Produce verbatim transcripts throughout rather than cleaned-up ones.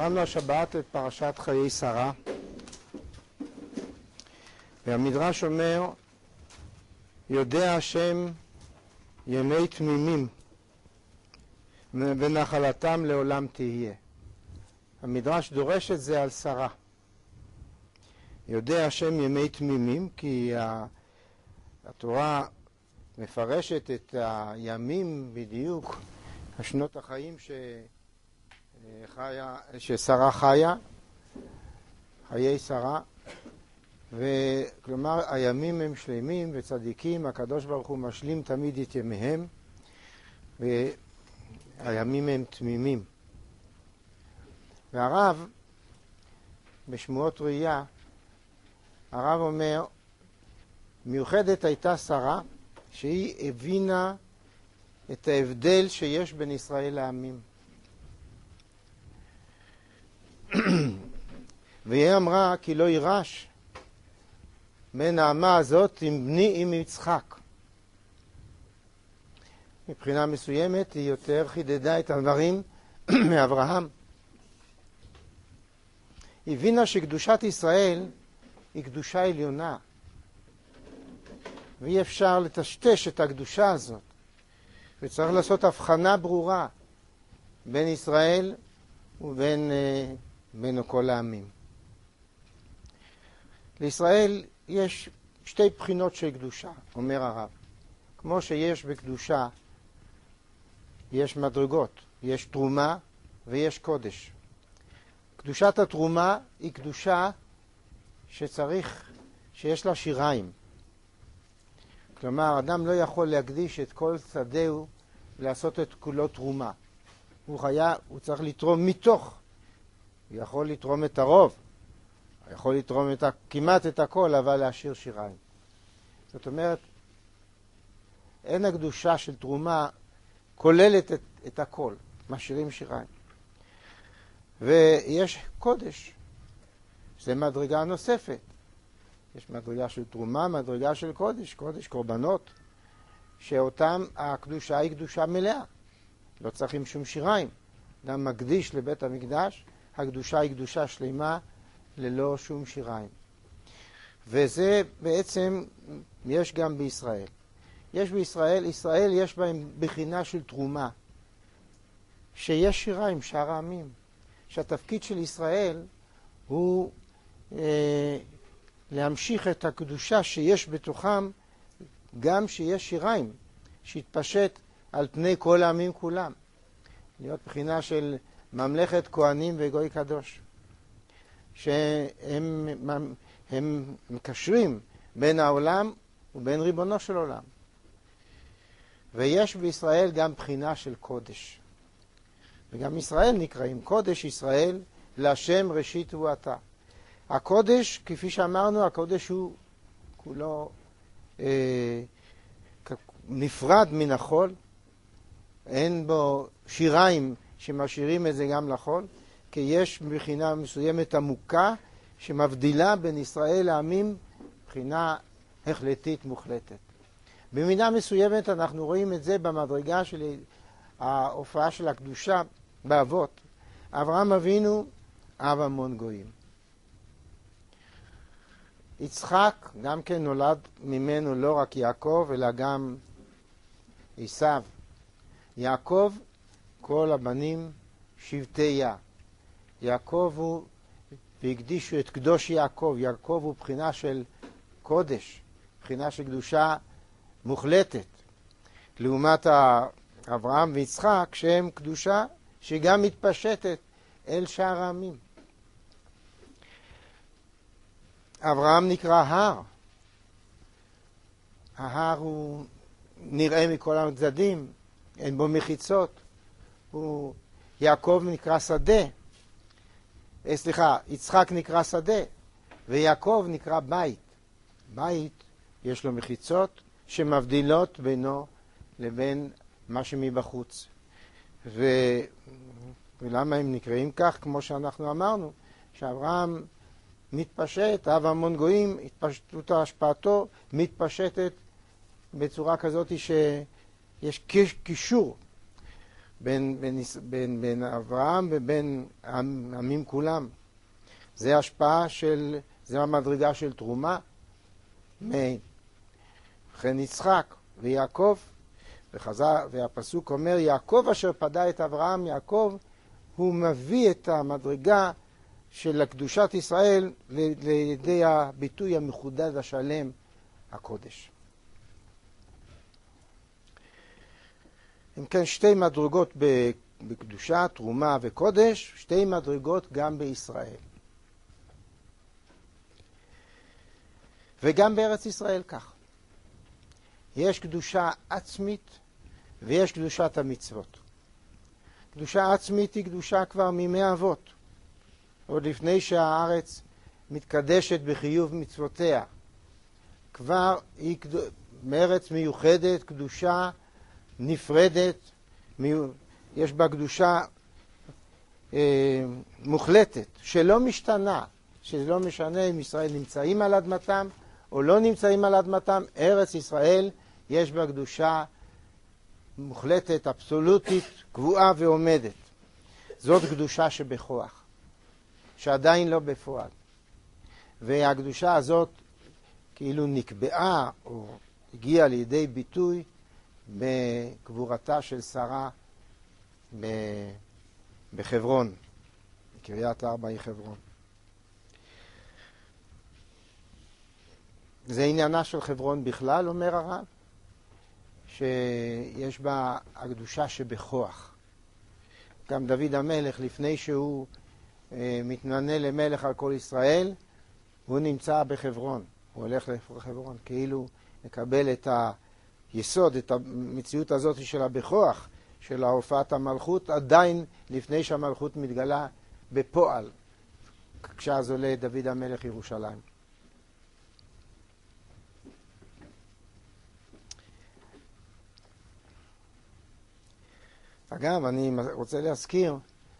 קראנו השבת את פרשת חיי שרה, והמדרש אומר, יודע השם ימי תמימים ונחלתם לעולם תהיה. המדרש דורש את זה על שרה. יודע השם ימי תמימים, כי התורה מפרשת את הימים בדיוק, השנות החיים שחיה, ששרה חיה, חיי שרה, וכלומר הימים הם שלמים וצדיקים, הקדוש ברוך הוא משלים תמיד את ימיהם, והימים הם תמימים. והרב בשמועות ראייה, הרב אומר, מיוחדת הייתה שרה שהיא הבינה את ההבדל שיש בין ישראל לעמים. והיא אמרה כי לא יירש בין האמה הזאת עם בני עם יצחק. מבחינה מסוימת היא יותר חידדה את הדברים מאברהם. היא הבינה שקדושת ישראל היא קדושה עליונה, ואי אפשר לטשטש את הקדושה הזאת, וצריך לעשות הבחנה ברורה בין ישראל ובין אה, בין כל העמים. לישראל יש שתי בחינות של קדושה, אומר הרב. כמו שיש בקדושה, יש מדרגות, יש תרומה ויש קודש. קדושת התרומה היא קדושה שצריך, שיש לה שיריים. כלומר, אדם לא יכול להקדיש את כל שדהו לעשות את כולו תרומה. הוא חיה, הוא צריך לתרום מתוך. הוא יכול לתרום את הרוב, הוא יכול לתרום את, כמעט את הכל, אבל להשאיר שיריים. זאת אומרת, אין הקדושה של תרומה כוללת את, את הכל, משאירים שיריים. ויש קודש, זה מדרגה נוספת. יש מדרגה של תרומה, מדרגה של קודש, קודש, קורבנות, שאותם הקדושה היא קדושה מלאה. לא צריכים שום שיריים. אדם מקדיש לבית המקדש, הקדושה היא קדושה שלמה ללא שום שיריים. וזה בעצם יש גם בישראל. יש בישראל, ישראל יש בהם בחינה של תרומה, שיש שיריים, שאר העמים. שהתפקיד של ישראל הוא אה, להמשיך את הקדושה שיש בתוכם, גם שיש שיריים, שהתפשט על פני כל העמים כולם. להיות בחינה של ממלכת כהנים וגוי קדוש, שהם הם מקשרים בין העולם ובין ריבונו של עולם. ויש בישראל גם בחינה של קודש. וגם ישראל נקראים קודש ישראל, להשם ראשית הוא אתה. הקודש, כפי שאמרנו, הקודש הוא כולו אה, נפרד מן החול. אין בו שיריים שמשאירים את זה גם לחול, כי יש מבחינה מסוימת עמוקה שמבדילה בין ישראל לעמים, מבחינה החלטית מוחלטת. במידה מסוימת אנחנו רואים את זה במדרגה של ההופעה של הקדושה באבות. אברהם אבינו אב המון גויים. יצחק גם כן נולד ממנו לא רק יעקב אלא גם עשיו. יעקב כל הבנים שבטיה. יעקב הוא, והקדישו את קדוש יעקב. יעקב הוא בחינה של קודש, בחינה של קדושה מוחלטת. לעומת אברהם ויצחק שהם קדושה שגם מתפשטת אל שאר העמים. אברהם נקרא הר. ההר הוא נראה מכל הצדדים, אין בו מחיצות. הוא, יעקב נקרא שדה. סליחה, יצחק נקרא שדה, ויעקב נקרא בית. בית יש לו מחיצות שמבדילות בינו לבין מה שמבחוץ. ו... ולמה הם נקראים כך? כמו שאנחנו אמרנו, שאברהם מתפשט, אב המון גויים, התפשטות השפעתו מתפשטת בצורה כזאת שיש קישור בין, בין, בין, בין אברהם ובין עמים כולם. זה השפעה של, זה המדרגה של תרומה. וכן יצחק ויעקב, וחזר, והפסוק אומר, יעקב אשר פדה את אברהם, יעקב הוא מביא את המדרגה של קדושת ישראל לידי הביטוי המחודד השלם, הקודש. אם כן, שתי מדרגות בקדושה, תרומה וקודש, שתי מדרגות גם בישראל. וגם בארץ ישראל כך. יש קדושה עצמית ויש קדושת המצוות. קדושה עצמית היא קדושה כבר מימי אבות, עוד לפני שהארץ מתקדשת בחיוב מצוותיה. כבר היא מארץ מיוחדת, קדושה נפרדת, יש בה קדושה אה, מוחלטת, שלא משתנה, שלא משנה אם ישראל נמצאים על אדמתם או לא נמצאים על אדמתם, ארץ ישראל יש בה קדושה מוחלטת, אבסולוטית, קבועה ועומדת. זאת קדושה שבכוח, שעדיין לא בפועל. והקדושה הזאת כאילו נקבעה או הגיעה לידי ביטוי בקבורתה של שרה בחברון, בקריית ארבע היא חברון. זה עניינה של חברון בכלל, אומר הרב, שיש בה הקדושה שבכוח. גם דוד המלך, לפני שהוא אה, מתמנה למלך על כל ישראל, הוא נמצא בחברון, הוא הולך לחברון, כאילו לקבל את היסוד, את המציאות הזאת של הבכוח, של הופעת המלכות, עדיין לפני שהמלכות מתגלה בפועל, כשאז עולה דוד המלך ירושלים. אגב, אני רוצה להזכיר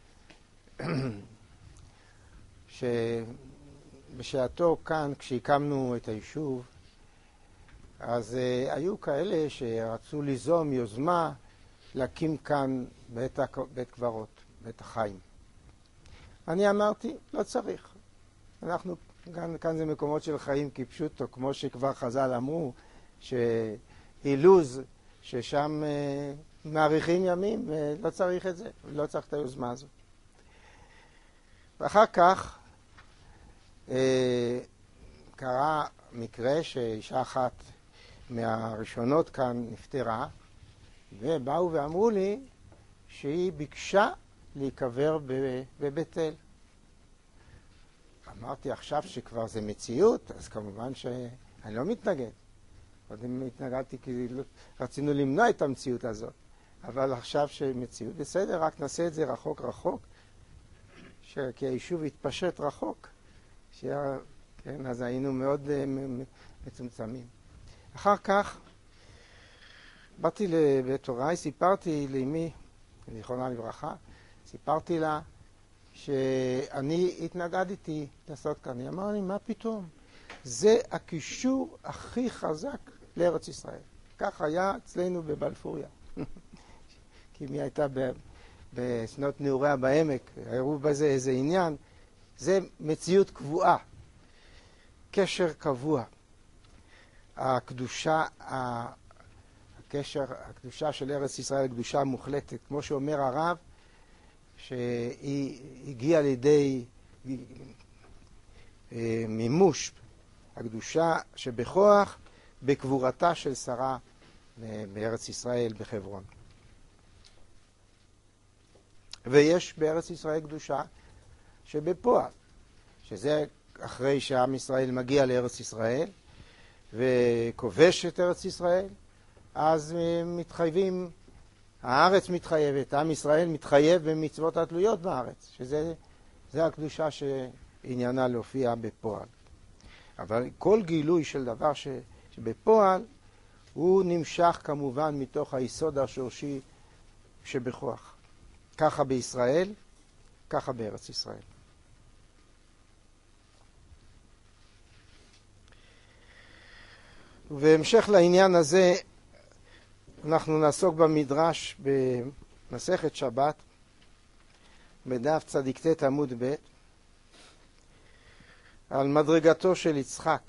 שבשעתו כאן, כשהקמנו את היישוב, אז uh, היו כאלה שרצו ליזום יוזמה להקים כאן בית, בית קברות, בית החיים. אני אמרתי, לא צריך. אנחנו, כאן, כאן זה מקומות של חיים כפשוטו, כמו שכבר חז"ל אמרו, שאילוז, ששם uh, מאריכים ימים, ולא צריך את זה, לא צריך את היוזמה הזו. ואחר כך uh, קרה מקרה שאישה אחת מהראשונות כאן נפטרה, ובאו ואמרו לי שהיא ביקשה להיקבר בבית אל. אמרתי עכשיו שכבר זה מציאות, אז כמובן שאני לא מתנגד. קודם התנגדתי כי רצינו למנוע את המציאות הזאת. אבל עכשיו שמציאות בסדר, רק נעשה את זה רחוק רחוק, כי היישוב התפשט רחוק. שיה, כן, אז היינו מאוד uh, מצומצמים. אחר כך באתי לבית הוריי, סיפרתי לאמי, זיכרונה לברכה, סיפרתי לה שאני התנגדתי לעשות כאן. היא אמרה לי, מה פתאום? זה הקישור הכי חזק לארץ ישראל. כך היה אצלנו בבלפוריה. כי מי הייתה בשנות נעוריה בעמק, הראו בזה איזה עניין. זה מציאות קבועה, קשר קבוע. הקדושה, הקשר, הקדושה של ארץ ישראל, קדושה מוחלטת, כמו שאומר הרב, שהיא הגיעה לידי מימוש הקדושה שבכוח בקבורתה של שרה בארץ ישראל בחברון. ויש בארץ ישראל קדושה שבפועל, שזה אחרי שעם ישראל מגיע לארץ ישראל וכובש את ארץ ישראל, אז מתחייבים, הארץ מתחייבת, עם ישראל מתחייב במצוות התלויות בארץ, שזה זה הקדושה שעניינה להופיע בפועל. אבל כל גילוי של דבר ש, שבפועל הוא נמשך כמובן מתוך היסוד השורשי שבכוח. ככה בישראל, ככה בארץ ישראל. ובהמשך לעניין הזה אנחנו נעסוק במדרש מסכת שבת, בדף צדיק ט' עמוד ב', על מדרגתו של יצחק.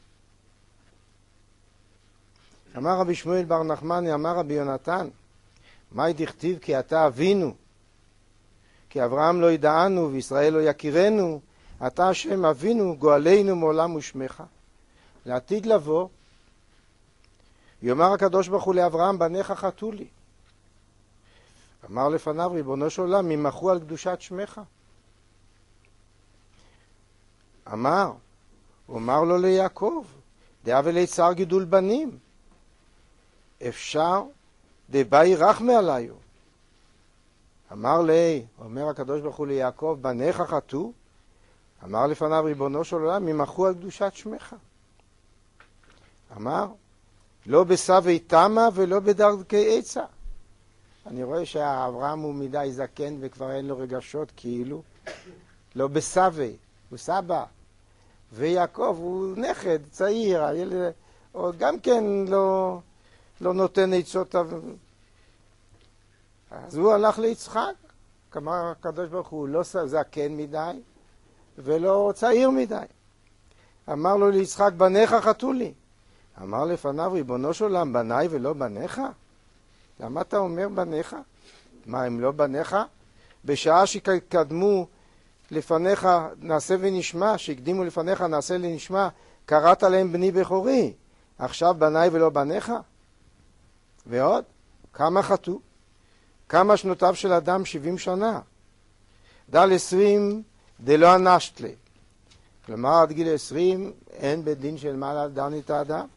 אמר רבי שמואל בר נחמני, אמר רבי יונתן, מהי דכתיב כי אתה אבינו, כי אברהם לא ידענו וישראל לא יכירנו, אתה השם אבינו גואלנו מעולם ושמך. לעתיד לבוא יאמר הקדוש ברוך הוא לאברהם, בניך חטאו לי. אמר לפניו, ריבונו של עולם, ימחו על קדושת שמך. אמר, אומר לו ליעקב, דעה וליצר גידול בנים. אפשר דבאי רחמי עליו. אמר לי, אומר הקדוש ברוך הוא ליעקב, בניך חטאו. אמר לפניו, ריבונו של עולם, ימחו על קדושת שמך. אמר, לא בסבי תמה ולא בדרכי עצה. אני רואה שאברהם הוא מדי זקן וכבר אין לו רגשות כאילו. לא בסבי, הוא סבא. ויעקב הוא נכד, צעיר, הילד, או גם כן לא, לא נותן עצות. אז הוא הלך ליצחק. כלומר, הקדוש ברוך הוא לא זקן מדי ולא צעיר מדי. אמר לו ליצחק, בניך חטאו לי. אמר לפניו, ריבונו של עולם, בניי ולא בניך? למה אתה אומר בניך? מה, הם לא בניך? בשעה שקדמו לפניך נעשה ונשמע, שהקדימו לפניך נעשה ונשמע, קראת להם בני בכורי. עכשיו בניי ולא בניך? ועוד, כמה חטאו? כמה שנותיו של אדם? שבעים שנה. דל עשרים דלא אנשת לי. כלומר, עד גיל עשרים אין בית דין של מעלה דן את האדם.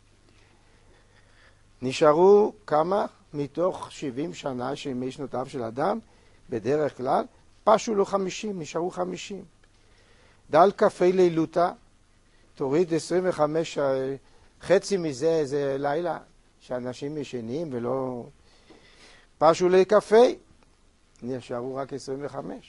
נשארו כמה מתוך שבעים שנה שימי שנותיו של אדם, בדרך כלל, פשו לו חמישים, נשארו חמישים. דל קפי לילותה, תוריד עשרים וחמש, חצי מזה זה לילה, שאנשים ישנים ולא... פשו לי קפי, נשארו רק עשרים וחמש.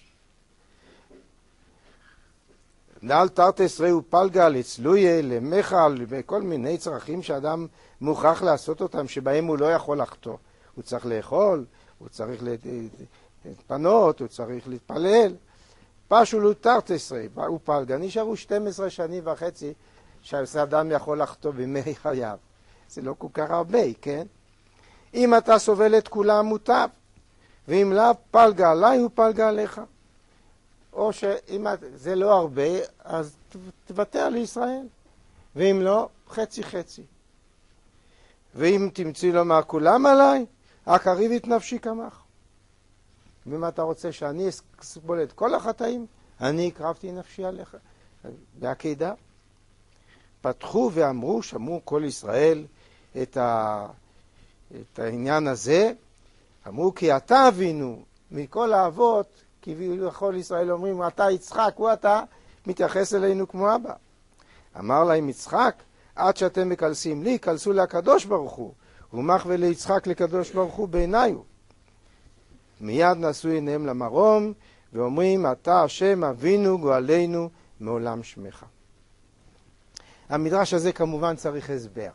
דל תרת עשרה ופלגה לצלויה, למחל, וכל מיני צרכים שאדם מוכרח לעשות אותם, שבהם הוא לא יכול לחטוא. הוא צריך לאכול, הוא צריך להתפנות, הוא צריך להתפלל. פשו לו תרת עשרה ופלגה, נשארו שתים עשרה שנים וחצי שהאדם יכול לחטוא בימי חייו. זה לא כל כך הרבה, כן? אם אתה סובל את כולם מוטב, ואם לא פלגה עליי הוא פלגה עליך. או שאם זה לא הרבה, אז תוותר לישראל. ואם לא, חצי חצי. ואם תמציא לומר כולם עליי, הקריב את נפשי כמך. ואם אתה רוצה שאני אסבול את כל החטאים, אני הקרבתי נפשי עליך. בעקידה. פתחו ואמרו, שמעו כל ישראל את, ה... את העניין הזה. אמרו כי אתה אבינו מכל האבות, כביכול ישראל אומרים, אתה יצחק, הוא אתה מתייחס אלינו כמו אבא. אמר להם יצחק, עד שאתם מקלסים לי, קלסו לקדוש ברוך הוא, ומח וליצחק לקדוש ברוך הוא בעיניו. מיד נשאו עיניהם למרום, ואומרים, אתה השם אבינו גואלנו מעולם שמך. המדרש הזה כמובן צריך הסבר.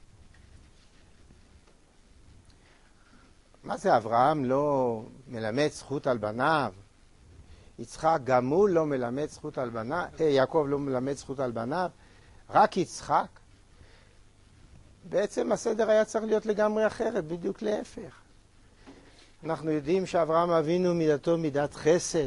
מה זה אברהם לא מלמד זכות על בניו? יצחק גם הוא לא מלמד זכות על בניו, יעקב לא מלמד זכות על בניו, רק יצחק. בעצם הסדר היה צריך להיות לגמרי אחרת, בדיוק להפך. אנחנו יודעים שאברהם אבינו מידתו מידת חסד,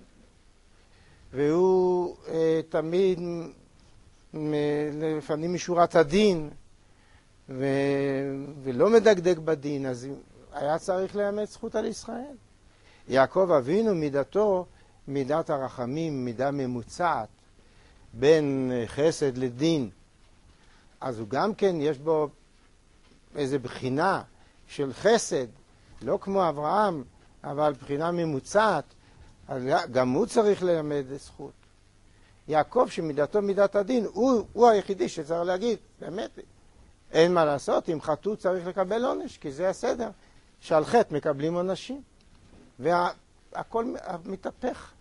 והוא אה, תמיד מ, לפנים משורת הדין, ו, ולא מדקדק בדין, אז היה צריך לאמץ זכות על ישראל. יעקב אבינו מידתו מידת הרחמים, מידה ממוצעת בין חסד לדין. אז הוא גם כן יש בו איזו בחינה של חסד, לא כמו אברהם, אבל בחינה ממוצעת, גם הוא צריך ללמד זכות. יעקב שמידתו מידת הדין, הוא, הוא היחידי שצריך להגיד, באמת, אין מה לעשות, אם חטאו צריך לקבל עונש, כי זה הסדר, שעל חטא מקבלים עונשים. והכל מתהפך.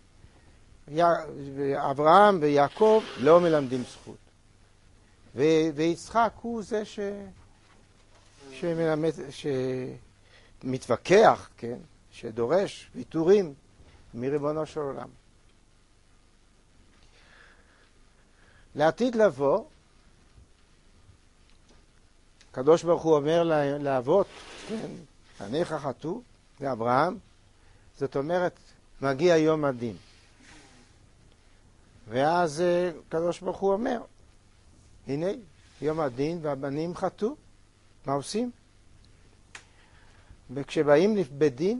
אברהם ויעקב לא מלמדים זכות. ויצחק הוא זה ש... שמלמד, שמתווכח, כן? שדורש ויתורים מריבונו של עולם. לעתיד לבוא, הקדוש ברוך הוא אומר לאבות, כן, עניך חטאו, לאברהם, זאת אומרת, מגיע יום הדין. ואז הקדוש ברוך הוא אומר, הנה, יום הדין והבנים חטאו, מה עושים? וכשבאים בדין,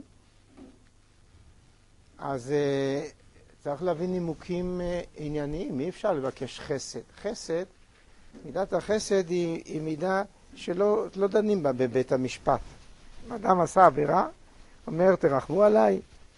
אז צריך להביא נימוקים ענייניים, אי אפשר לבקש חסד. חסד, מידת החסד היא, היא מידה שלא לא דנים בה בבית המשפט. אדם עשה עבירה, אומר תרחמו עליי.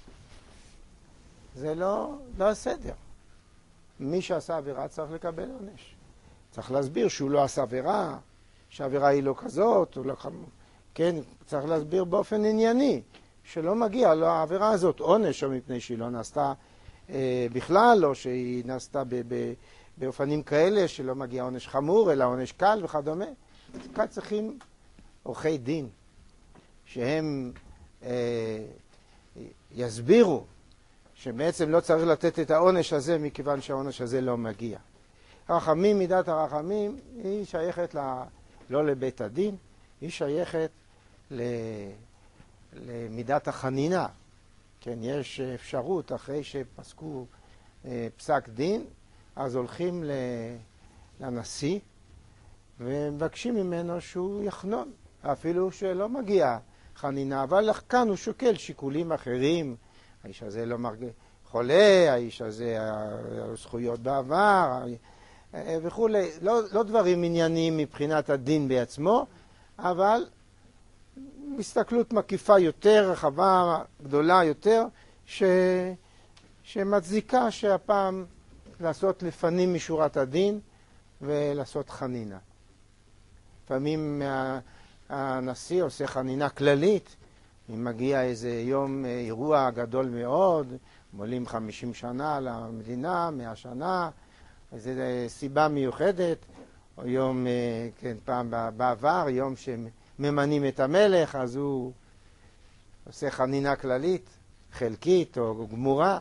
זה לא, לא הסדר. מי שעשה עבירה צריך לקבל עונש. צריך להסביר שהוא לא עשה עבירה, שהעבירה היא לא כזאת, לא... כן, צריך להסביר באופן ענייני, שלא מגיע לו העבירה הזאת עונש, או מפני שהיא לא נעשתה אה, בכלל, או שהיא נעשתה ב, ב, באופנים כאלה, שלא מגיע עונש חמור, אלא עונש קל וכדומה. כאן צריכים עורכי דין, שהם אה, יסבירו שבעצם לא צריך לתת את העונש הזה, מכיוון שהעונש הזה לא מגיע. רחמים, מידת הרחמים, היא שייכת ל... לא לבית הדין, היא שייכת ל... למידת החנינה. כן, יש אפשרות, אחרי שפסקו אה, פסק דין, אז הולכים ל... לנשיא, ומבקשים ממנו שהוא יחנון, אפילו שלא מגיע חנינה, אבל כאן הוא שוקל שיקולים אחרים, האיש הזה לא מרגיש חולה, האיש הזה זכויות בעבר וכו'. לא, לא דברים ענייניים מבחינת הדין בעצמו, אבל הסתכלות מקיפה יותר, רחבה, גדולה יותר, ש... שמצדיקה שהפעם לעשות לפנים משורת הדין ולעשות חנינה. לפעמים הנשיא עושה חנינה כללית, אם מגיע איזה יום אירוע גדול מאוד, מולים חמישים שנה למדינה, מאה שנה, איזו סיבה מיוחדת, או יום, כן, פעם בעבר, יום שממנים את המלך, אז הוא עושה חנינה כללית, חלקית או גמורה.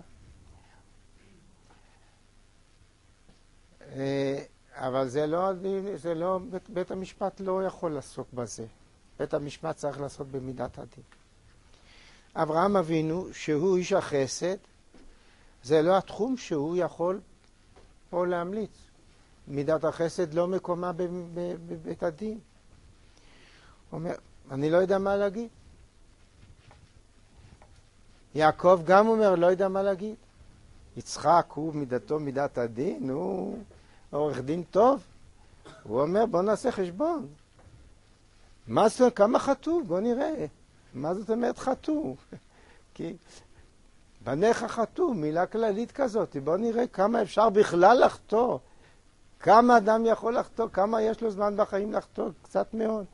אבל זה לא, זה לא, בית המשפט לא יכול לעסוק בזה. בית המשפט צריך לעסוק במידת הדין. אברהם אבינו, שהוא איש החסד, זה לא התחום שהוא יכול פה להמליץ. מידת החסד לא מקומה בבית הדין. הוא אומר, אני לא יודע מה להגיד. יעקב גם אומר, לא יודע מה להגיד. יצחק הוא מידתו מידת הדין, הוא עורך דין טוב. הוא אומר, בוא נעשה חשבון. מה זה, כמה חטאו? בוא נראה. מה זאת אומרת חטאו? כי בניך חטאו, מילה כללית כזאת. בוא נראה כמה אפשר בכלל לחטוא. כמה אדם יכול לחטוא, כמה יש לו זמן בחיים לחטוא, קצת מאוד.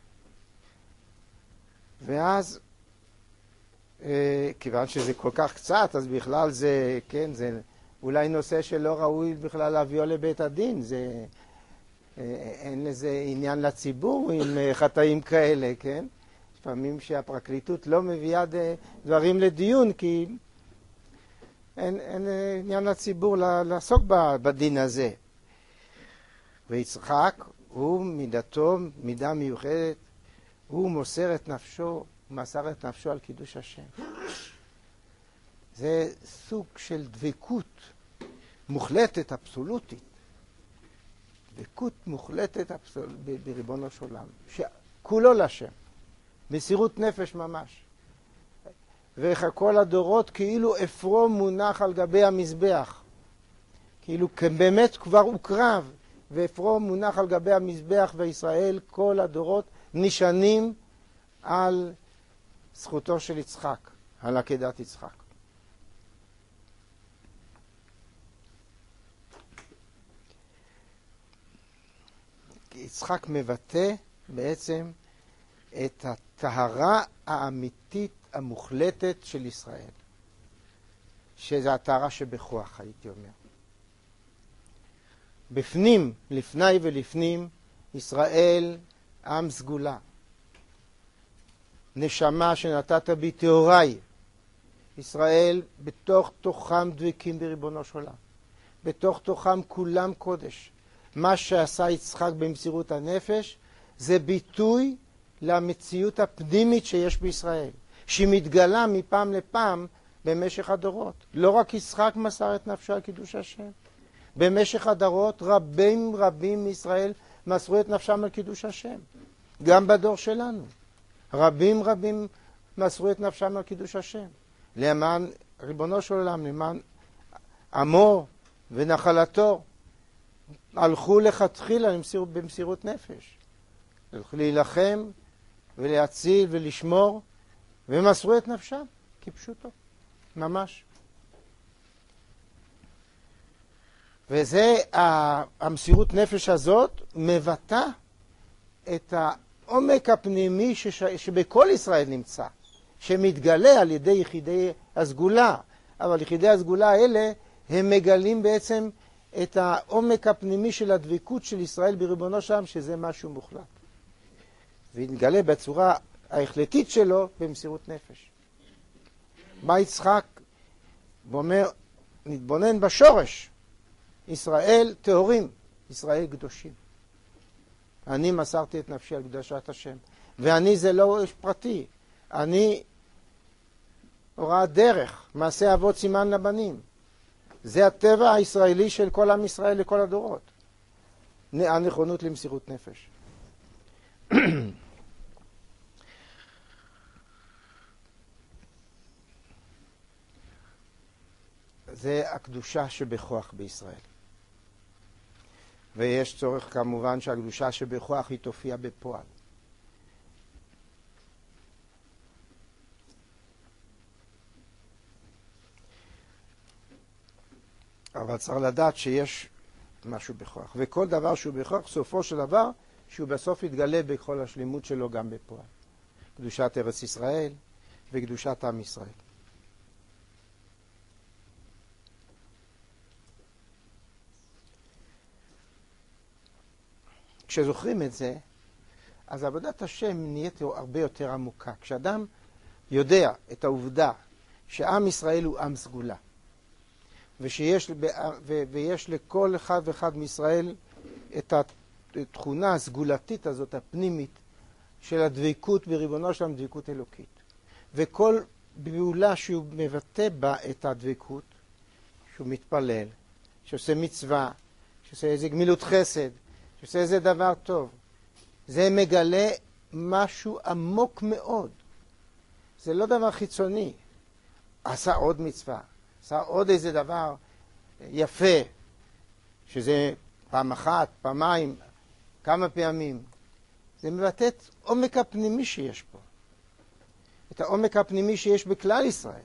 ואז, אה, כיוון שזה כל כך קצת, אז בכלל זה, כן, זה אולי נושא שלא ראוי בכלל להביאו לבית הדין. זה, אה, אין לזה עניין לציבור עם חטאים כאלה, כן? לפעמים שהפרקליטות לא מביאה דברים לדיון, כי אין, אין עניין לציבור לעסוק בדין הזה. ויצחק הוא מידתו, מידה מיוחדת, הוא מוסר את נפשו, מסר את נפשו על קידוש השם. זה סוג של דבקות מוחלטת, אבסולוטית. דבקות מוחלטת אבסול... בריבונו של עולם, שכולו לשם. מסירות נפש ממש. וכל הדורות כאילו אפרו מונח על גבי המזבח. כאילו באמת כבר הוקרב, ואפרו מונח על גבי המזבח, וישראל כל הדורות נשענים על זכותו של יצחק, על עקדת יצחק. יצחק מבטא בעצם את הטהרה האמיתית המוחלטת של ישראל, שזה הטהרה שבכוח, הייתי אומר. בפנים, לפני ולפנים, ישראל עם סגולה. נשמה שנתת בי טהוריי, ישראל בתוך תוכם דבקים בריבונו של עולם. בתוך תוכם כולם קודש. מה שעשה יצחק במסירות הנפש זה ביטוי למציאות הפנימית שיש בישראל, שהיא מתגלה מפעם לפעם במשך הדורות. לא רק יצחק מסר את נפשו על קידוש השם. במשך הדורות רבים רבים מישראל מסרו את נפשם על קידוש השם. גם בדור שלנו. רבים רבים מסרו את נפשם על קידוש השם. למען ריבונו של עולם, למען עמו ונחלתו. הלכו לכתחילה במסירות נפש. הלכו להילחם ולהציל ולשמור, ומסרו את נפשם כפשוטו. ממש. וזה, המסירות נפש הזאת מבטא את העומק הפנימי שבכל ישראל נמצא, שמתגלה על ידי יחידי הסגולה. אבל יחידי הסגולה האלה הם מגלים בעצם את העומק הפנימי של הדבקות של ישראל בריבונו שם, שזה משהו מוחלט. והתגלה בצורה ההחלטית שלו במסירות נפש. בא יצחק ואומר, נתבונן בשורש, ישראל טהורים, ישראל קדושים. אני מסרתי את נפשי על קדושת השם. ואני זה לא פרטי, אני הוראת דרך, מעשה אבות סימן לבנים. זה הטבע הישראלי של כל עם ישראל לכל הדורות. הנכונות למסירות נפש. זה הקדושה שבכוח בישראל. ויש צורך כמובן שהקדושה שבכוח היא תופיע בפועל. אבל צריך לדעת שיש משהו בכוח. וכל דבר שהוא בכוח, סופו של דבר, שהוא בסוף יתגלה בכל השלימות שלו גם בפועל. קדושת ארץ ישראל וקדושת עם ישראל. כשזוכרים את זה, אז עבודת השם נהיית הרבה יותר עמוקה. כשאדם יודע את העובדה שעם ישראל הוא עם סגולה, ושיש ויש לכל אחד ואחד מישראל את התכונה הסגולתית הזאת, הפנימית, של הדבקות בריבונו שלם, דבקות אלוקית. וכל פעולה שהוא מבטא בה את הדבקות, שהוא מתפלל, שעושה מצווה, שעושה איזה גמילות חסד, שעושה איזה דבר טוב, זה מגלה משהו עמוק מאוד. זה לא דבר חיצוני. עשה עוד מצווה, עשה עוד איזה דבר יפה, שזה פעם אחת, פעמיים, כמה פעמים. זה מבטא את עומק הפנימי שיש פה. את העומק הפנימי שיש בכלל ישראל.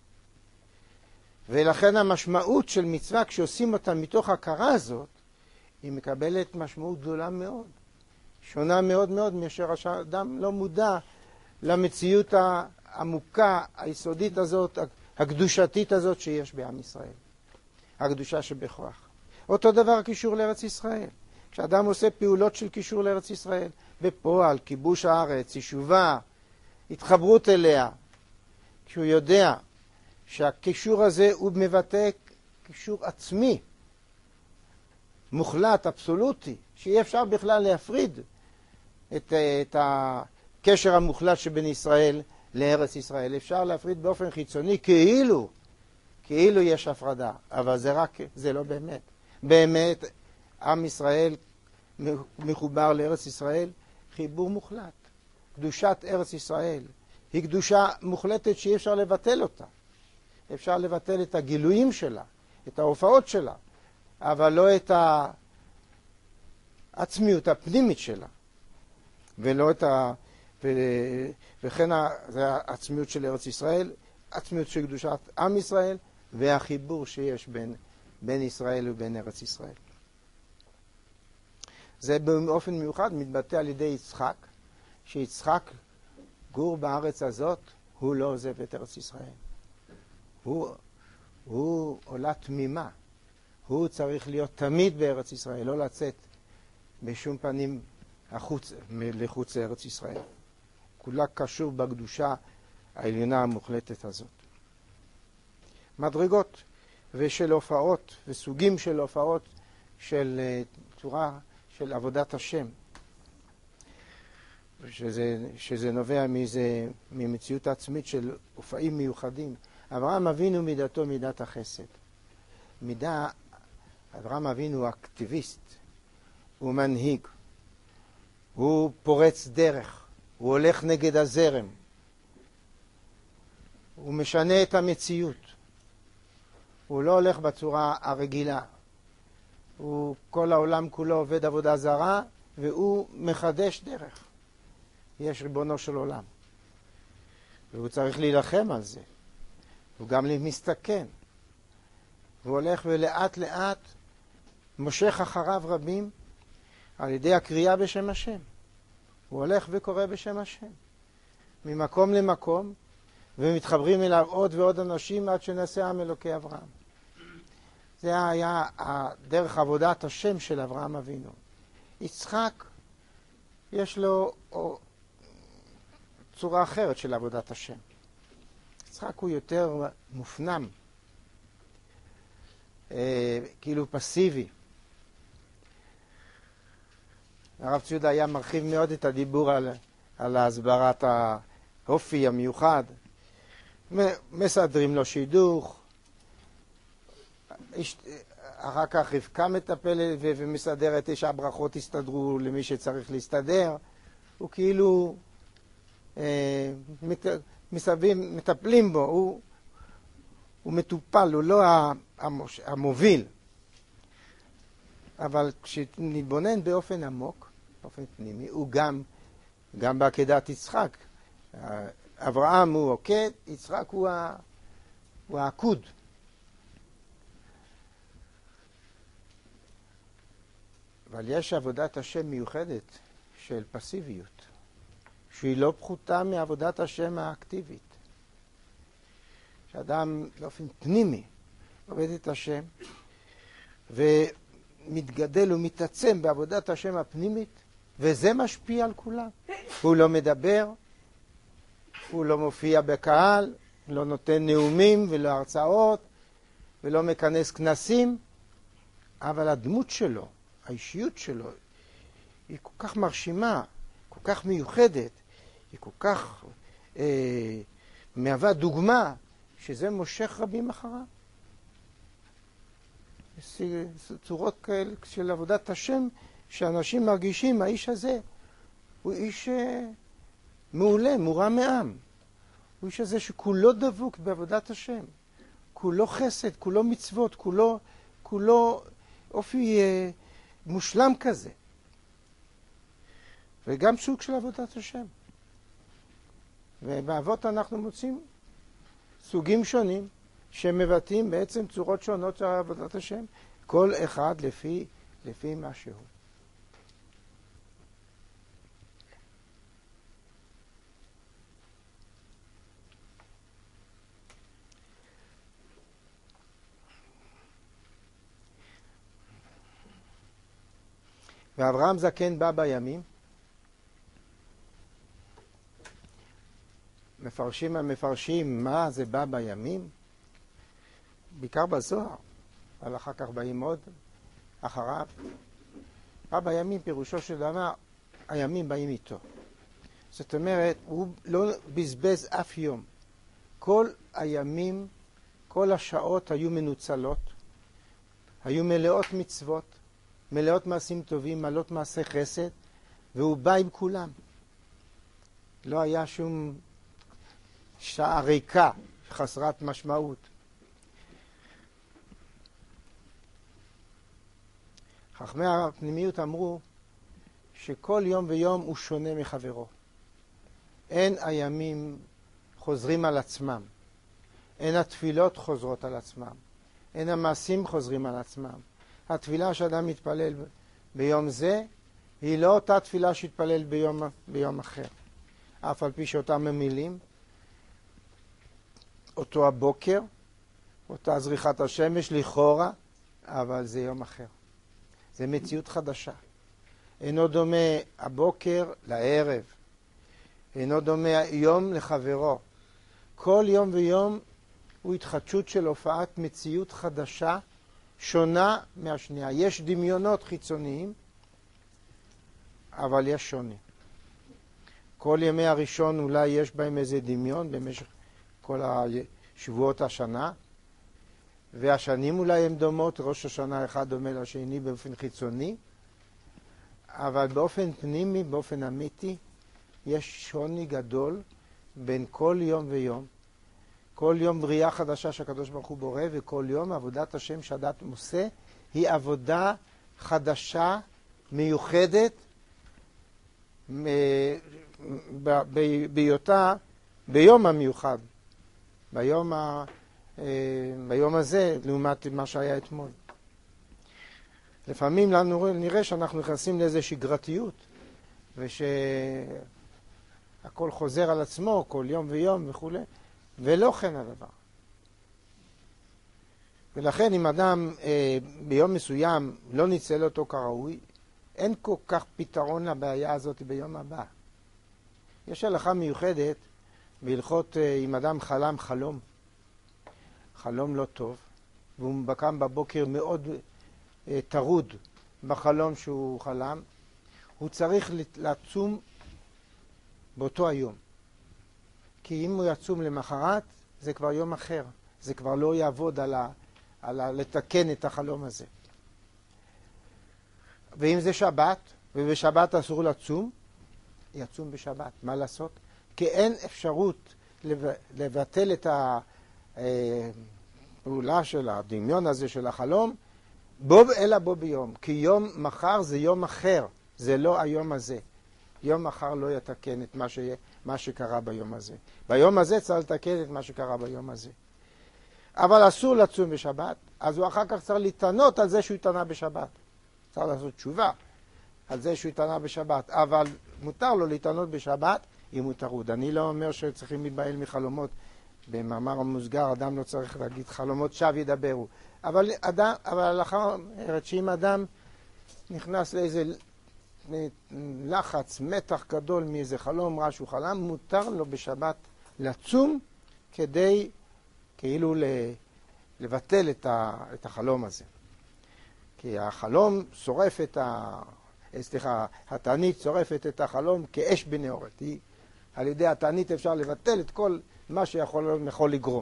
ולכן המשמעות של מצווה, כשעושים אותה מתוך ההכרה הזאת, היא מקבלת משמעות גדולה מאוד. שונה מאוד מאוד מאשר האדם לא מודע למציאות העמוקה, היסודית הזאת, הקדושתית הזאת שיש בעם ישראל. הקדושה שבכוח. אותו דבר קישור לארץ ישראל. כשאדם עושה פעולות של קישור לארץ ישראל, בפועל, כיבוש הארץ, יישובה, התחברות אליה, כשהוא יודע שהקישור הזה הוא מבטא קישור עצמי, מוחלט, אבסולוטי, שאי אפשר בכלל להפריד את, את הקשר המוחלט שבין ישראל לארץ ישראל. אפשר להפריד באופן חיצוני כאילו, כאילו יש הפרדה, אבל זה רק, זה לא באמת. באמת, עם ישראל מחובר לארץ ישראל, חיבור מוחלט. קדושת ארץ ישראל היא קדושה מוחלטת שאי אפשר לבטל אותה. אפשר לבטל את הגילויים שלה, את ההופעות שלה, אבל לא את העצמיות הפנימית שלה, ולא את ה... ו... וכן זה העצמיות של ארץ ישראל, עצמיות של קדושת עם ישראל, והחיבור שיש בין, בין ישראל ובין ארץ ישראל. זה באופן מיוחד מתבטא על ידי יצחק, שיצחק גור בארץ הזאת, הוא לא עוזב את ארץ ישראל. הוא, הוא עולה תמימה. הוא צריך להיות תמיד בארץ ישראל, לא לצאת בשום פנים החוץ, לחוץ לארץ ישראל. כולה קשור בקדושה העליונה המוחלטת הזאת. מדרגות ושל הופעות וסוגים של הופעות של צורה של עבודת השם, שזה, שזה נובע מזה, ממציאות עצמית של הופעים מיוחדים. אברהם אבינו מידתו מידת החסד. מידה, אברהם אבינו הוא אקטיביסט, הוא מנהיג, הוא פורץ דרך, הוא הולך נגד הזרם, הוא משנה את המציאות, הוא לא הולך בצורה הרגילה, הוא כל העולם כולו עובד עבודה זרה והוא מחדש דרך. יש ריבונו של עולם והוא צריך להילחם על זה, הוא גם מסתכן, הוא הולך ולאט לאט מושך אחריו רבים על ידי הקריאה בשם השם. הוא הולך וקורא בשם השם ממקום למקום, ומתחברים אליו עוד ועוד אנשים עד שנעשה עם אלוקי אברהם. זה היה דרך עבודת השם של אברהם אבינו. יצחק יש לו צורה אחרת של עבודת השם. יצחק הוא יותר מופנם, אה, כאילו פסיבי. הרב ציודה היה מרחיב מאוד את הדיבור על, על הסברת האופי המיוחד. מסדרים לו שידוך, אחר כך רבקה מטפלת ומסדרת, יש הברכות הסתדרו למי שצריך להסתדר. הוא כאילו אה, מת, מסבים, מטפלים בו, הוא, הוא מטופל, הוא לא המוש, המוביל. אבל כשנתבונן באופן עמוק, באופן פנימי, הוא גם, גם בעקדת יצחק. אברהם הוא עוקד, יצחק הוא, ה, הוא העקוד. אבל יש עבודת השם מיוחדת של פסיביות, שהיא לא פחותה מעבודת השם האקטיבית. שאדם באופן פנימי עובד את השם ומתגדל ומתעצם בעבודת השם הפנימית, וזה משפיע על כולם. הוא לא מדבר, הוא לא מופיע בקהל, לא נותן נאומים ולא הרצאות ולא מכנס כנסים, אבל הדמות שלו, האישיות שלו, היא כל כך מרשימה, כל כך מיוחדת, היא כל כך אה, מהווה דוגמה, שזה מושך רבים אחריו. יש צורות כאלה של עבודת השם, שאנשים מרגישים, האיש הזה הוא איש אה, מעולה, מורם מעם. הוא איש הזה שכולו דבוק בעבודת השם. כולו חסד, כולו מצוות, כולו, כולו אופי אה, מושלם כזה. וגם סוג של עבודת השם. ובאבות אנחנו מוצאים סוגים שונים שמבטאים בעצם צורות שונות של עבודת השם, כל אחד לפי, לפי מה שהוא. ואברהם זקן בא בימים, מפרשים המפרשים מה זה בא בימים, בעיקר בזוהר, אבל אחר כך באים עוד אחריו. בא בימים פירושו של דבר, הימים באים איתו. זאת אומרת, הוא לא בזבז אף יום. כל הימים, כל השעות היו מנוצלות, היו מלאות מצוות, מלאות מעשים טובים, מלאות מעשי חסד, והוא בא עם כולם. לא היה שום שעה ריקה, חסרת משמעות. חכמי הפנימיות אמרו שכל יום ויום הוא שונה מחברו. אין הימים חוזרים על עצמם, אין התפילות חוזרות על עצמם, אין המעשים חוזרים על עצמם. התפילה שאדם מתפלל ביום זה היא לא אותה תפילה שהתפלל ביום, ביום אחר. אף על פי שאותם המילים, אותו הבוקר, אותה זריחת השמש לכאורה, אבל זה יום אחר. זה מציאות חדשה. אינו דומה הבוקר לערב. אינו דומה יום לחברו. כל יום ויום הוא התחדשות של הופעת מציאות חדשה, שונה מהשנייה. יש דמיונות חיצוניים, אבל יש שוני. כל ימי הראשון אולי יש בהם איזה דמיון במשך כל שבועות השנה, והשנים אולי הן דומות, ראש השנה אחד דומה לשני באופן חיצוני, אבל באופן פנימי, באופן אמיתי, יש שוני גדול בין כל יום ויום. כל יום בריאה חדשה שהקדוש ברוך הוא בורא, וכל יום עבודת השם שהדת עושה, היא עבודה חדשה, מיוחדת, בהיותה ביום המיוחד, ביום, ה, ביום הזה, לעומת מה שהיה אתמול. לפעמים לנו נראה שאנחנו נכנסים לאיזו שגרתיות, ושהכל חוזר על עצמו כל יום ויום וכו', ולא כן הדבר. ולכן אם אדם אה, ביום מסוים לא ניצל אותו כראוי, אין כל כך פתרון לבעיה הזאת ביום הבא. יש הלכה מיוחדת בהלכות אה, אם אדם חלם חלום, חלום לא טוב, והוא קם בבוקר מאוד אה, טרוד בחלום שהוא חלם, הוא צריך לצום באותו היום. כי אם הוא יצום למחרת, זה כבר יום אחר. זה כבר לא יעבוד על, ה, על ה, לתקן את החלום הזה. ואם זה שבת, ובשבת אסור לצום, יצום בשבת. מה לעשות? כי אין אפשרות לבטל את הפעולה של הדמיון הזה של החלום, בו אלא בו ביום. כי יום מחר זה יום אחר, זה לא היום הזה. יום מחר לא יתקן את מה, ש... מה שקרה ביום הזה. ביום הזה צריך לתקן את מה שקרה ביום הזה. אבל אסור לצום בשבת, אז הוא אחר כך צריך להתענות על זה שהוא התענה בשבת. צריך לעשות תשובה על זה שהוא התענה בשבת, אבל מותר לו להתענות בשבת אם הוא טרוד. אני לא אומר שצריכים להיבהל מחלומות. במאמר המוסגר אדם לא צריך להגיד חלומות שווא ידברו. אבל, אדם, אבל הלכה אומרת שאם אדם נכנס לאיזה לחץ, מתח גדול מאיזה חלום רע שהוא חלם, מותר לו בשבת לצום כדי כאילו לבטל את, ה, את החלום הזה. כי החלום שורף את ה... סליחה, התענית שורפת את החלום כאש בנאורת. היא, על ידי התענית אפשר לבטל את כל מה שיכול יכול לגרום.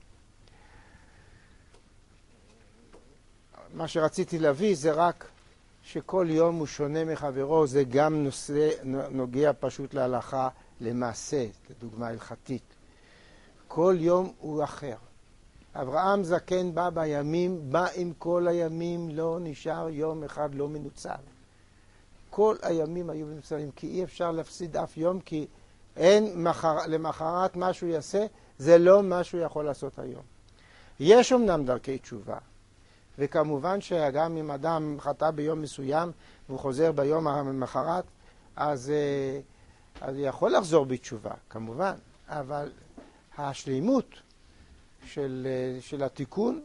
מה שרציתי להביא זה רק שכל יום הוא שונה מחברו, זה גם נושא, נוגע פשוט להלכה למעשה, לדוגמה הלכתית. כל יום הוא אחר. אברהם זקן בא בימים, בא עם כל הימים, לא נשאר יום אחד לא מנוצל. כל הימים היו מנוצלים, כי אי אפשר להפסיד אף יום, כי אין מחר, למחרת משהו יעשה, זה לא משהו יכול לעשות היום. יש אמנם דרכי תשובה, וכמובן שגם אם אדם חטא ביום מסוים והוא חוזר ביום המחרת, אז, אז הוא יכול לחזור בתשובה, כמובן, אבל השלימות של, של התיקון,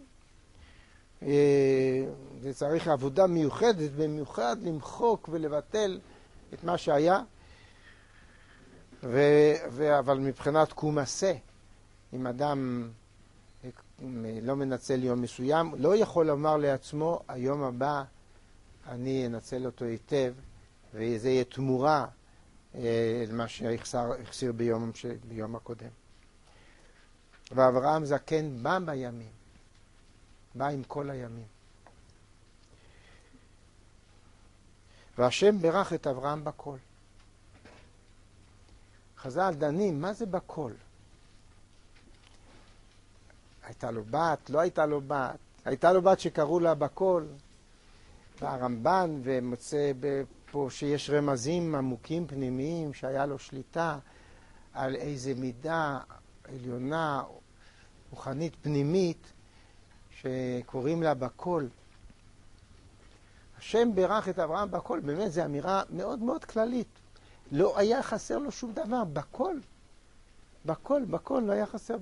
זה צריך עבודה מיוחדת, במיוחד למחוק ולבטל את מה שהיה, ו, ו, אבל מבחינת קום עשה, אם אדם לא מנצל יום מסוים, לא יכול לומר לעצמו, היום הבא אני אנצל אותו היטב, וזה יהיה תמורה למה שהחסיר ביום, ביום הקודם. ואברהם זקן בא בימים, בא עם כל הימים. והשם ברך את אברהם בכל. חז"ל דנים, מה זה בכל? הייתה לו בת, לא הייתה לו בת, הייתה לו בת שקראו לה בכל, והרמב"ן, ומוצא פה שיש רמזים עמוקים פנימיים, שהיה לו שליטה על איזה מידה עליונה, רוחנית פנימית, שקוראים לה בכל. השם ברך את אברהם בכל, באמת זו אמירה מאוד מאוד כללית. לא היה חסר לו שום דבר, בכל, בכל, בכל, לא היה חסר.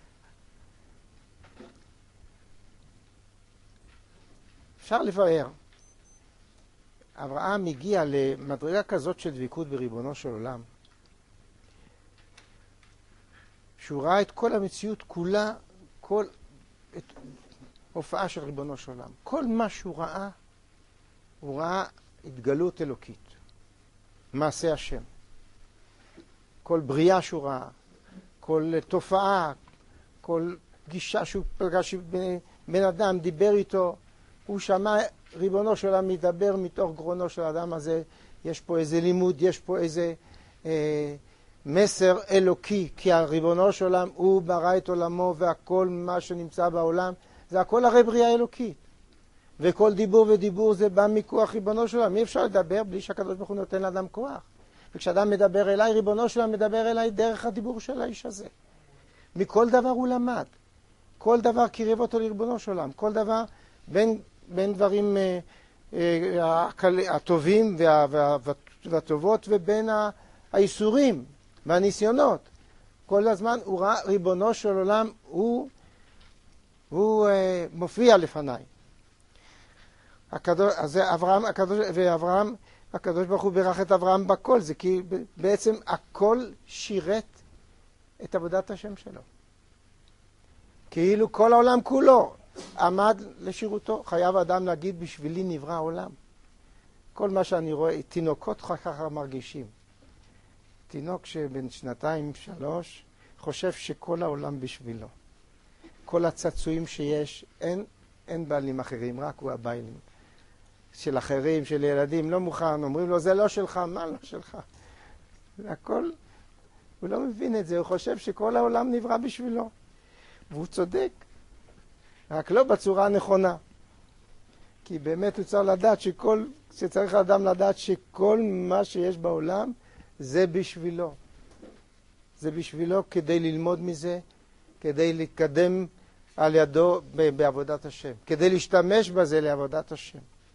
אפשר לבאר. אברהם הגיע למדרגה כזאת של דבקות בריבונו של עולם, שהוא ראה את כל המציאות כולה, הכל את הופעה של ריבונו של עולם. כל מה שהוא ראה, הוא ראה התגלות אלוקית. מעשה השם. כל בריאה שהוא ראה, כל תופעה, כל פגישה שהוא פגש בן אדם, דיבר איתו, הוא שמע ריבונו של עולם מדבר מתוך גרונו של האדם הזה. יש פה איזה לימוד, יש פה איזה אה, מסר אלוקי, כי הריבונו של עולם הוא ברא את עולמו, והכל מה שנמצא בעולם זה הכל הרי בריאה אלוקית. וכל דיבור ודיבור זה בא מכוח ריבונו של עולם. אי אפשר לדבר בלי שהקדוש ברוך הוא נותן לאדם כוח. וכשאדם מדבר אליי, ריבונו של עולם מדבר אליי דרך הדיבור של האיש הזה. מכל דבר הוא למד. כל דבר קירב אותו לריבונו של עולם. כל דבר בין, בין דברים אה, אה, הטובים וה, וה, והטובות ובין האיסורים והניסיונות. כל הזמן הוא ראה ריבונו של עולם, הוא, הוא אה, מופיע לפניי. הקדוש, אז אברהם, הקדוש, ואברהם, הקדוש ברוך הוא ברך את אברהם בכל, זה כי בעצם הכל שירת את עבודת השם שלו. כאילו כל העולם כולו עמד לשירותו. חייב אדם להגיד בשבילי נברא העולם. כל מה שאני רואה, תינוקות ככה מרגישים. תינוק שבן שנתיים, שלוש, חושב שכל העולם בשבילו. כל הצצועים שיש, אין, אין בעלים אחרים, רק הוא הבעלים. של אחרים, של ילדים, לא מוכן, אומרים לו, זה לא שלך, מה לא שלך? הכל, הוא לא מבין את זה, הוא חושב שכל העולם נברא בשבילו. והוא צודק, רק לא בצורה הנכונה. כי באמת הוא צריך לדעת שכל, שצריך אדם לדעת שכל מה שיש בעולם זה בשבילו. זה בשבילו כדי ללמוד מזה, כדי להתקדם על ידו בעבודת השם, כדי להשתמש בזה לעבודת השם.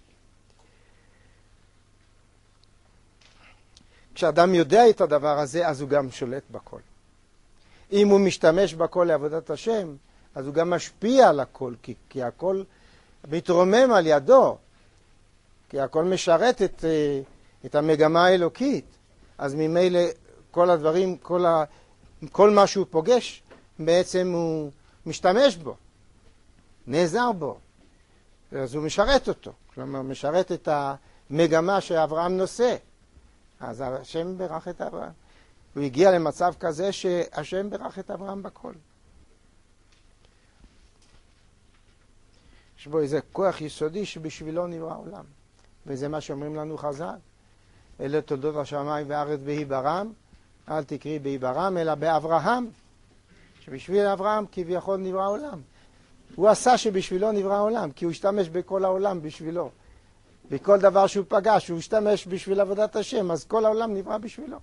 כשאדם יודע את הדבר הזה, אז הוא גם שולט בכל. אם הוא משתמש בכל לעבודת השם, אז הוא גם משפיע על הכל, כי, כי הכל מתרומם על ידו, כי הכל משרת את, את המגמה האלוקית. אז ממילא כל הדברים, כל, ה, כל מה שהוא פוגש, בעצם הוא משתמש בו, נעזר בו. אז הוא משרת אותו, כלומר משרת את המגמה שאברהם נושא. אז השם ברך את אברהם. הוא הגיע למצב כזה שהשם ברך את אברהם בכל. יש בו איזה כוח יסודי שבשבילו נברא העולם. וזה מה שאומרים לנו חז"ל. אלה תולדות השמיים והארץ בהיברם, אל תקראי בהיברם, אלא באברהם. שבשביל אברהם כביכול נברא העולם. הוא עשה שבשבילו נברא העולם, כי הוא השתמש בכל העולם בשבילו. בכל דבר שהוא פגש, הוא השתמש בשביל עבודת השם, אז כל העולם נברא בשבילו.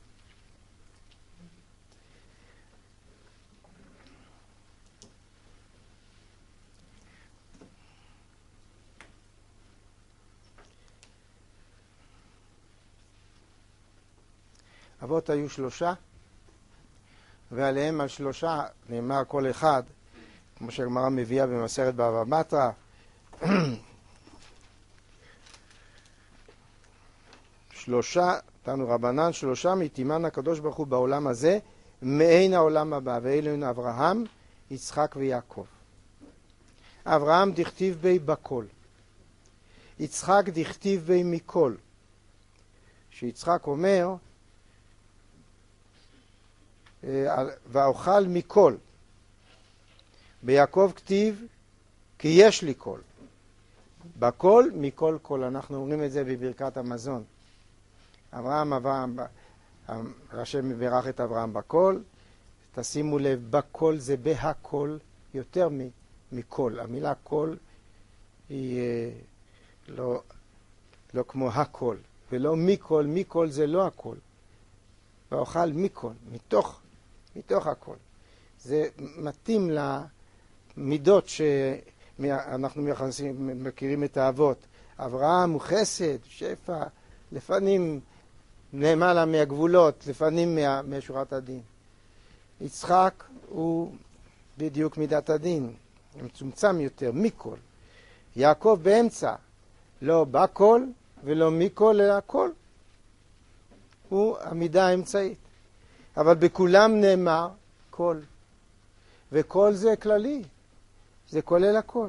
אבות היו שלושה, ועליהם על שלושה נאמר כל אחד, כמו שהגמרא מביאה במסכת בבא בתרא, שלושה, תנו רבנן, שלושה מתימן הקדוש ברוך הוא בעולם הזה, מעין העולם הבא, ואלו אברהם, יצחק ויעקב. אברהם דכתיב בי בכל, יצחק דכתיב בי מכל. שיצחק אומר, ואוכל מכל. ביעקב כתיב, כי יש לי כל. בכל, מכל כל. אנחנו אומרים את זה בברכת המזון. אברהם, אברהם, השם ברך את אברהם בכל. תשימו לב, בכל זה בהכל, יותר מכל. המילה כל היא לא, לא כמו הכל, ולא מכל. מכל זה לא הכל. ואוכל מכל, מתוך, מתוך הכל. זה מתאים למידות שאנחנו מכירים את האבות. אברהם הוא חסד, שפע, לפנים למעלה מהגבולות, לפנים משורת הדין. יצחק הוא בדיוק מידת הדין, מצומצם יותר, מכל. יעקב באמצע, לא בכל ולא מכל אלא כל. הוא המידה האמצעית. אבל בכולם נאמר כל. וכל זה כללי. זה כולל הכל.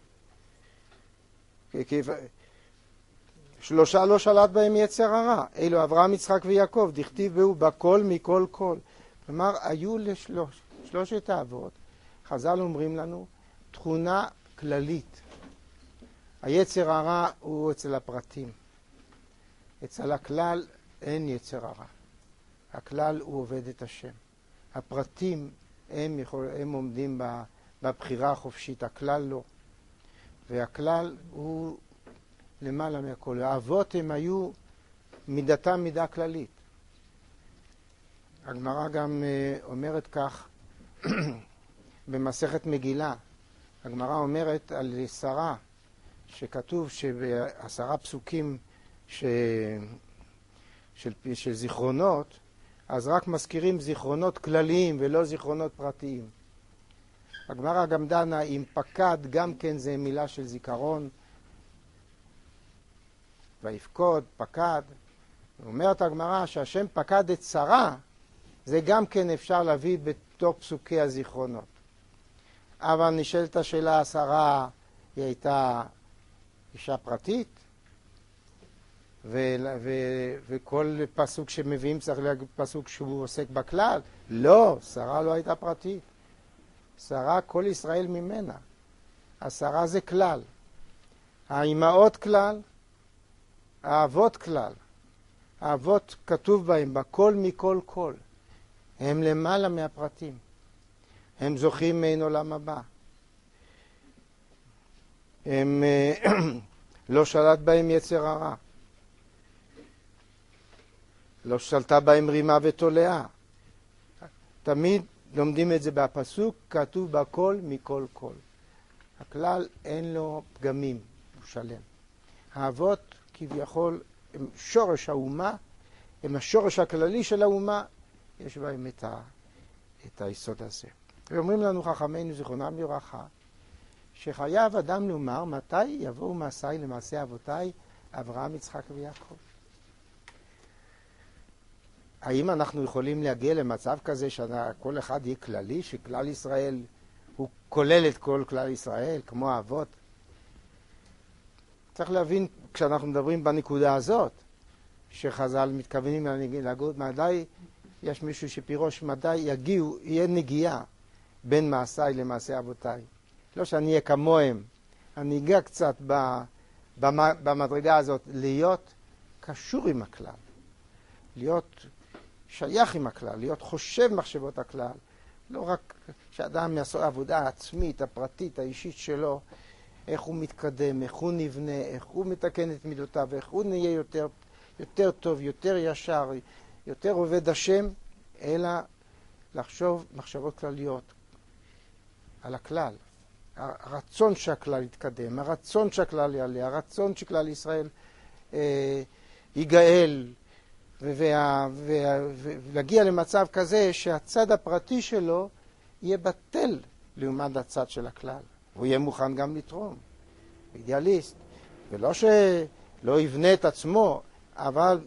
שלושה לא שלט בהם יצר הרע, אלו אברהם, יצחק ויעקב, דכתיב בהו בכל מכל כל. כלומר, היו לשלוש, שלושת האבות, חז"ל אומרים לנו, תכונה כללית. היצר הרע הוא אצל הפרטים. אצל הכלל אין יצר הרע. הכלל הוא עובד את השם. הפרטים הם, יכול, הם עומדים בבחירה החופשית, הכלל לא. והכלל הוא למעלה מהכל. האבות הם היו מידתם מידה כללית. הגמרא גם אומרת כך במסכת מגילה. הגמרא אומרת על שרה, שכתוב שבעשרה פסוקים ש... של... של זיכרונות, אז רק מזכירים זיכרונות כלליים ולא זיכרונות פרטיים. הגמרא גם דנה אם פקד, גם כן זה מילה של זיכרון. ויפקוד, פקד. אומרת הגמרא שהשם פקד את שרה, זה גם כן אפשר להביא בתור פסוקי הזיכרונות. אבל נשאלת השאלה, שרה היא הייתה אישה פרטית, ו- ו- וכל פסוק שמביאים צריך להגיד פסוק שהוא עוסק בכלל. לא, שרה לא הייתה פרטית. שרה כל ישראל ממנה. השרה זה כלל. האימהות כלל, האבות כלל. האבות כתוב בהם בכל מכל כל. הם למעלה מהפרטים. הם זוכים מעין עולם הבא. הם לא שלט בהם יצר הרע. לא שלטה בהם רימה ותולעה. תמיד לומדים את זה בפסוק, כתוב בכל מכל כל. הכלל אין לו פגמים, הוא שלם. האבות כביכול הם שורש האומה, הם השורש הכללי של האומה, יש בהם את, ה, את היסוד הזה. ואומרים לנו חכמינו זיכרונם לברכה, שחייב אדם לומר מתי יבואו מעשיי למעשה אבותיי, אברהם, יצחק ויעקב. האם אנחנו יכולים להגיע למצב כזה שכל אחד יהיה כללי, שכלל ישראל הוא כולל את כל כלל ישראל, כמו האבות? צריך להבין, כשאנחנו מדברים בנקודה הזאת, שחז"ל מתכוונים להגיד, מדי יש מישהו שפירוש, מדי יגיעו, יהיה נגיעה בין מעשיי למעשה אבותיי. לא שאני אהיה כמוהם, אני אגע קצת במדרגה הזאת, להיות קשור עם הכלל, להיות שייך עם הכלל, להיות חושב מחשבות הכלל, לא רק שאדם יעשה עבודה עצמית, הפרטית, האישית שלו, איך הוא מתקדם, איך הוא נבנה, איך הוא מתקן את מידותיו, איך הוא נהיה יותר, יותר טוב, יותר ישר, יותר עובד השם, אלא לחשוב מחשבות כלליות על הכלל. הרצון שהכלל יתקדם, הרצון שהכלל יעלה, הרצון שכלל ישראל אה, ייגאל, ולהגיע למצב כזה שהצד הפרטי שלו יהיה בטל לעומת הצד של הכלל. הוא יהיה מוכן גם לתרום, אידיאליסט, ולא שלא יבנה את עצמו, אבל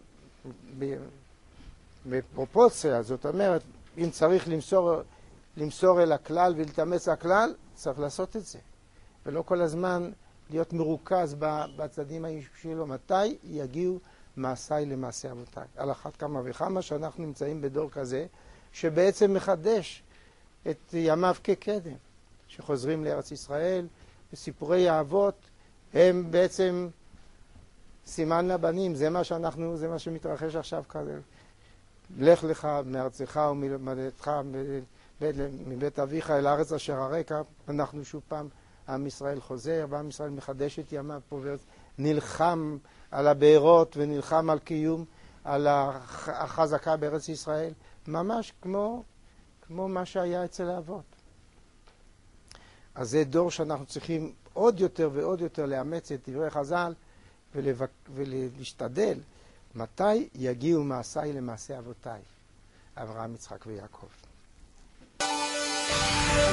בפרופורציה, זאת אומרת, אם צריך למסור, למסור אל הכלל ולהתאמץ הכלל, צריך לעשות את זה. ולא כל הזמן להיות מרוכז בצדדים האישיים שלו. מתי יגיעו מעשיי למעשה אבותיי? על אחת כמה וכמה שאנחנו נמצאים בדור כזה, שבעצם מחדש את ימיו כקדם, שחוזרים לארץ ישראל, וסיפורי האבות הם בעצם סימן לבנים. זה מה שאנחנו, זה מה שמתרחש עכשיו כזה. לך לך מארצך וממולדתך, מבית אביך אל הארץ אשר הרקע. אנחנו שוב פעם, עם ישראל חוזר, ועם ישראל מחדש את ימיו פה, נלחם על הבארות ונלחם על קיום, על החזקה בארץ ישראל, ממש כמו, כמו מה שהיה אצל האבות. אז זה דור שאנחנו צריכים עוד יותר ועוד יותר לאמץ את דברי חז"ל ולבק... ולהשתדל מתי יגיעו מעשיי למעשה אבותיי, אברהם, יצחק ויעקב.